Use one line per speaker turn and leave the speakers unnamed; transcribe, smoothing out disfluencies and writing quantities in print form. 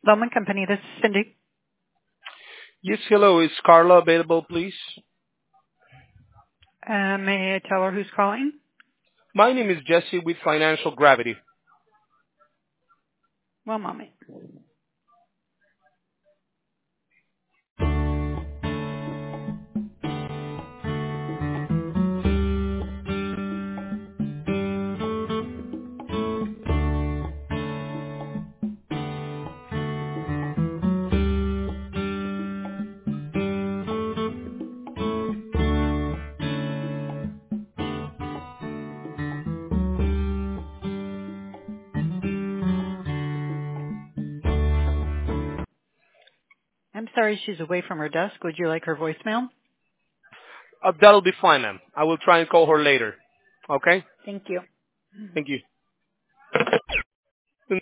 Loman Company, this is Cindy.
Yes, hello. Is Carla available, please?
May I tell her who's calling?
My name is Jesse with Financial Gravity.
One moment. I'm sorry she's away from her desk. Would you like her voicemail?
That'll be fine, ma'am. I will try and call her later. Okay?
Thank you.
Thank you.